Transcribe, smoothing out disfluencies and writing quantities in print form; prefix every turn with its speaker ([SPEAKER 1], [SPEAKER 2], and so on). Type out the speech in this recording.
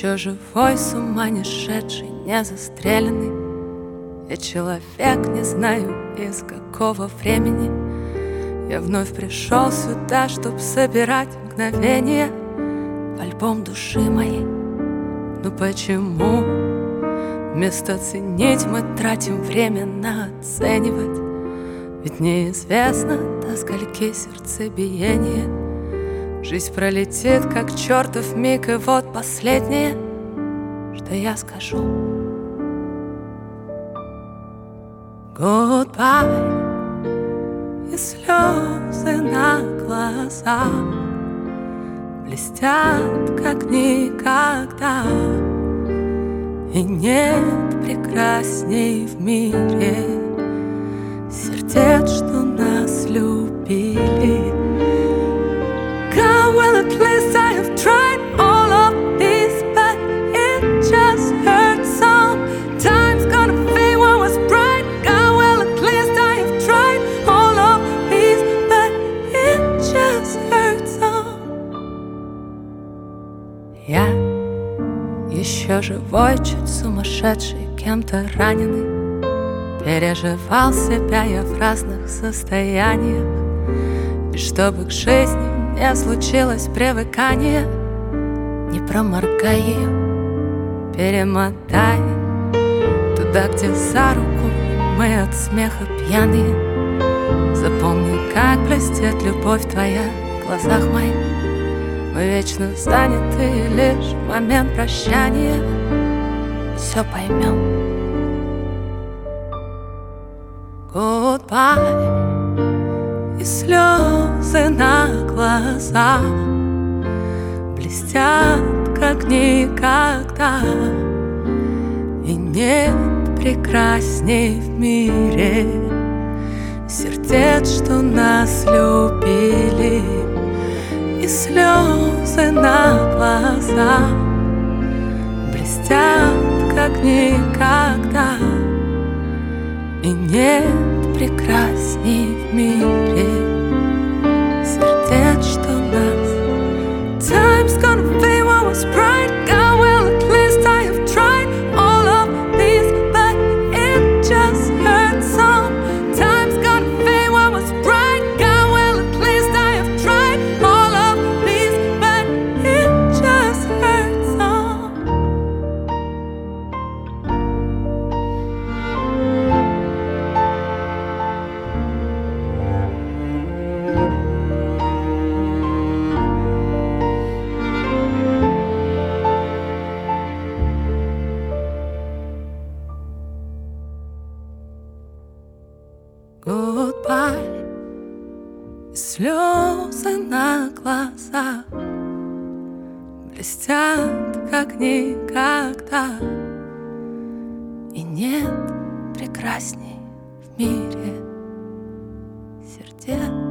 [SPEAKER 1] Еще живой, с ума не шедший, не застреленный. Я человек, не знаю из какого времени. Я вновь пришел сюда, чтоб собирать мгновения в альбом души моей. Ну почему вместо ценить мы тратим время на оценивать? Ведь неизвестно, до скольки сердцебиение. Жизнь пролетит, как чертов миг, и вот последнее, что я скажу. Goodbye. И слезы на глазах блестят, как никогда. И нет прекрасней в мире сердец, что нас любили. God, well, at least I have tried all of this, but it just hurts some. Time's gonna fade what was bright. God, well, at least I have tried all of this, but it just hurts some. Я еще живой, чуть сумасшедший, кем-то раненый. Переживал себя я в разных состояниях. И чтобы к жизни не случилось привыкание, не проморгай ее, перемотай туда, где за руку мы от смеха пьяные. Запомни, как блестит любовь твоя в глазах моих. Мы вечно заняты, и лишь в момент прощания все поймем. Goodbye. И слезы на глазах блестят, как никогда. И нет прекрасней в мире сердец, что нас любили. И слезы на глазах блестят, как никогда. И нет прекрасней в мире сердец, что нас. Time's gonna fade what was bright. God, well, at least I have tried all of these, but it just hurts some. Time's gonna fade what was bright. God, well, at least I have tried all of these, but it just hurts some. Goodbye. Слезы на глазах блестят, как никогда. И нет прекрасней в мире сердец.